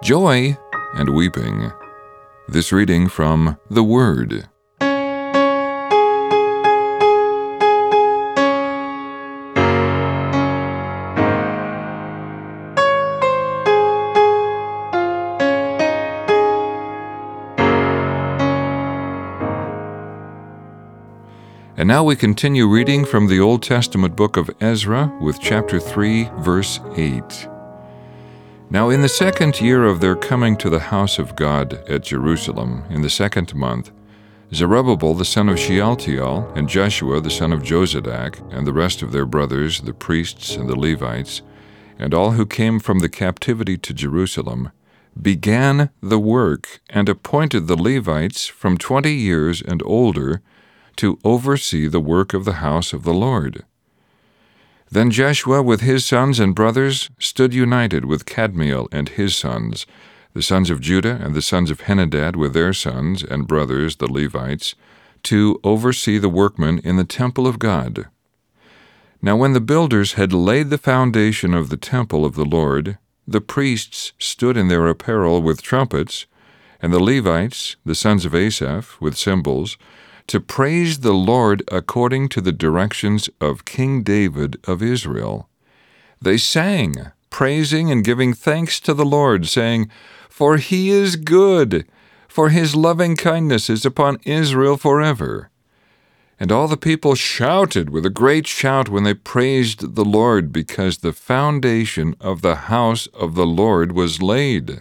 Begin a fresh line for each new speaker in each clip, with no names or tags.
joy and weeping. This reading from the Word. And now we continue reading from the Old Testament book of Ezra with chapter 3, verse 8. Now in the 2nd year of their coming to the house of God at Jerusalem, in the 2nd month, Zerubbabel the son of Shealtiel, and Jeshua the son of Jozadak, and the rest of their brothers, the priests and the Levites, and all who came from the captivity to Jerusalem, began the work and appointed the Levites from 20 years and older to oversee the work of the house of the Lord. Then Jeshua with his sons and brothers stood united with Kadmiel and his sons, the sons of Judah and the sons of Henadad with their sons and brothers, the Levites, to oversee the workmen in the temple of God. Now when the builders had laid the foundation of the temple of the Lord, the priests stood in their apparel with trumpets, and the Levites, the sons of Asaph, with cymbals, to praise the Lord according to the directions of King David of Israel. They sang, praising and giving thanks to the Lord, saying, "For he is good, for his loving kindness is upon Israel forever." And all the people shouted with a great shout when they praised the Lord, because the foundation of the house of the Lord was laid.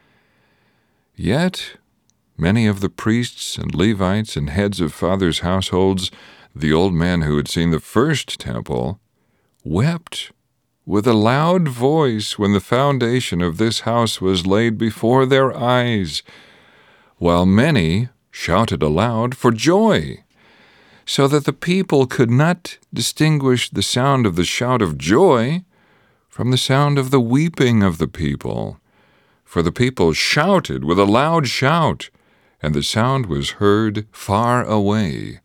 Yet many of the priests and Levites and heads of fathers' households, the old men who had seen the first temple, wept with a loud voice when the foundation of this house was laid before their eyes, while many shouted aloud for joy, so that the people could not distinguish the sound of the shout of joy from the sound of the weeping of the people. For the people shouted with a loud shout, and the sound was heard far away.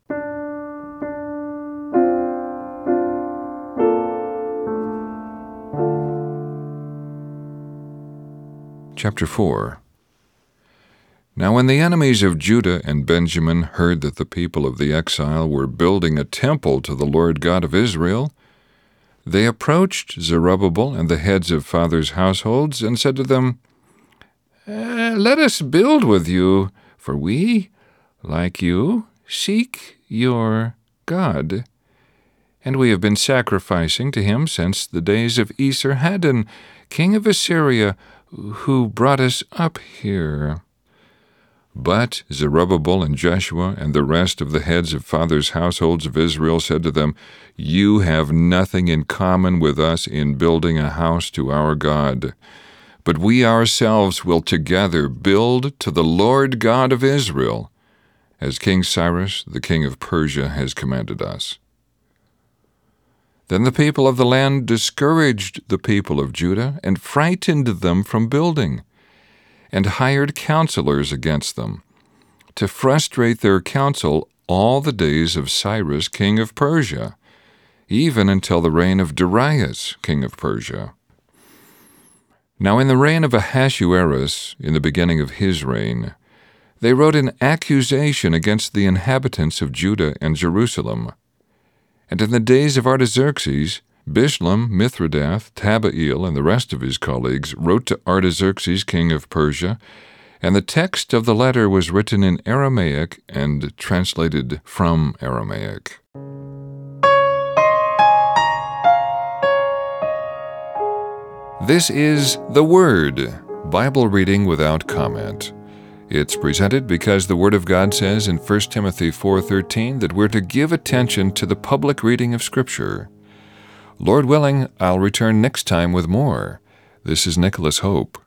Chapter 4. Now when the enemies of Judah and Benjamin heard that the people of the exile were building a temple to the Lord God of Israel, they approached Zerubbabel and the heads of fathers' households and said to them, "Let us build with you, for we, like you, seek your God, and we have been sacrificing to him since the days of Esarhaddon, king of Assyria, who brought us up here." But Zerubbabel and Jeshua and the rest of the heads of fathers' households of Israel said to them, "You have nothing in common with us in building a house to our God. But we ourselves will together build to the Lord God of Israel, as King Cyrus, the king of Persia, has commanded us." Then the people of the land discouraged the people of Judah and frightened them from building, and hired counselors against them, to frustrate their counsel all the days of Cyrus, king of Persia, even until the reign of Darius, king of Persia. Now in the reign of Ahasuerus, in the beginning of his reign, they wrote an accusation against the inhabitants of Judah and Jerusalem. And in the days of Artaxerxes, Bishlam, Mithridath, Tabbael, and the rest of his colleagues wrote to Artaxerxes, king of Persia, and the text of the letter was written in Aramaic and translated from Aramaic. This is The Word, Bible reading without comment. It's presented because the Word of God says in 1 Timothy 4:13 that we're to give attention to the public reading of Scripture. Lord willing, I'll return next time with more. This is Nicholas Hope.